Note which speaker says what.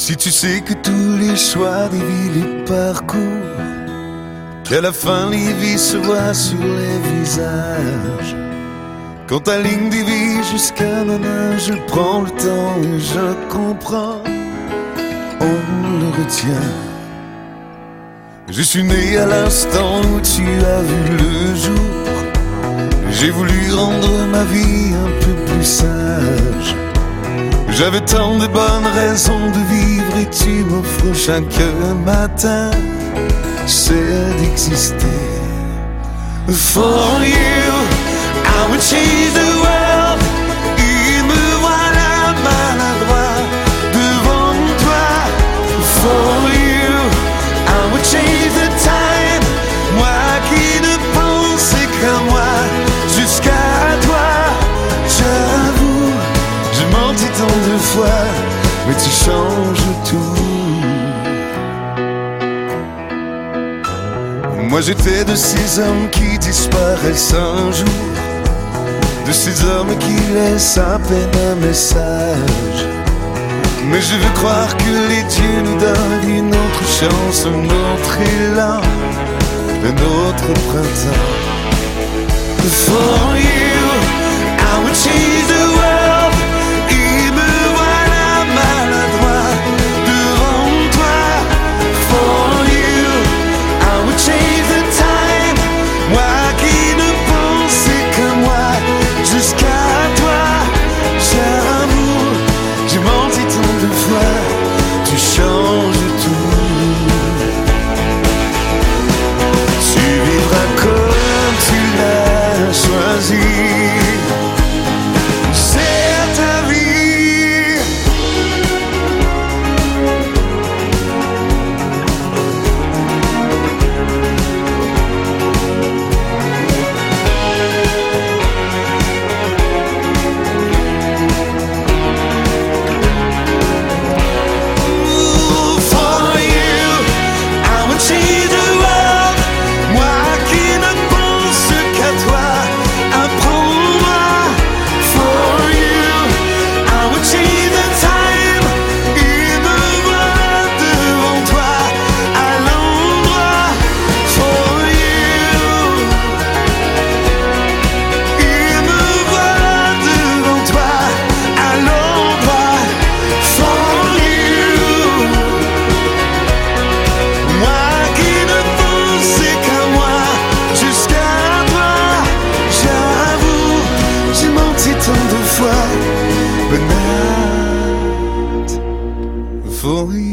Speaker 1: Si tu sais que tous les choix des vies, les parcours, qu'à la fin les vies se voient sur les visages. Quand ta ligne dévie jusqu'à ma main, je prends le temps et je comprends. On le retient. Je suis né à l'instant où tu as vu le jour. J'ai voulu rendre ma vie un peu plus sage. J'avais tant de bonnes raisons de vivre et tu m'offres chaque matin celle d'exister. For you, I would change the world. Et me voilà maladroit devant toi. For you, I would change the time. Moi qui ne pensais qu'à moi, jusqu'à toi. J'avoue, j'ai menti tant de fois, mais tu changes tout. Moi j'étais de ces hommes qui disparaissent un jour, de ces hommes qui laissent à peine un message. Mais je veux croire que les dieux nous donnent une autre chance, un autre élan, un autre printemps. For you, I would change the world. Et me voilà maladroit devant toi. For you, I would change the time. Moi qui ne pensais qu'à moi, jusqu'à toi. J'avoue, j'ai menti tant de fois, tu changes tout. Tu vivras comme tu l'as choisi. C'est ta vie. For you, I would change the world. Moi qui ne pense qu'à toi, apprends-moi. For you, I would change the time. Et me voilà devant toi, à l'endroit. For you, et me voilà devant toi, à l'endroit. For you, moi qui ne pensais qu'à moi, jusqu'à toi. J'avoue, j'ai menti tant de fois, but not for you.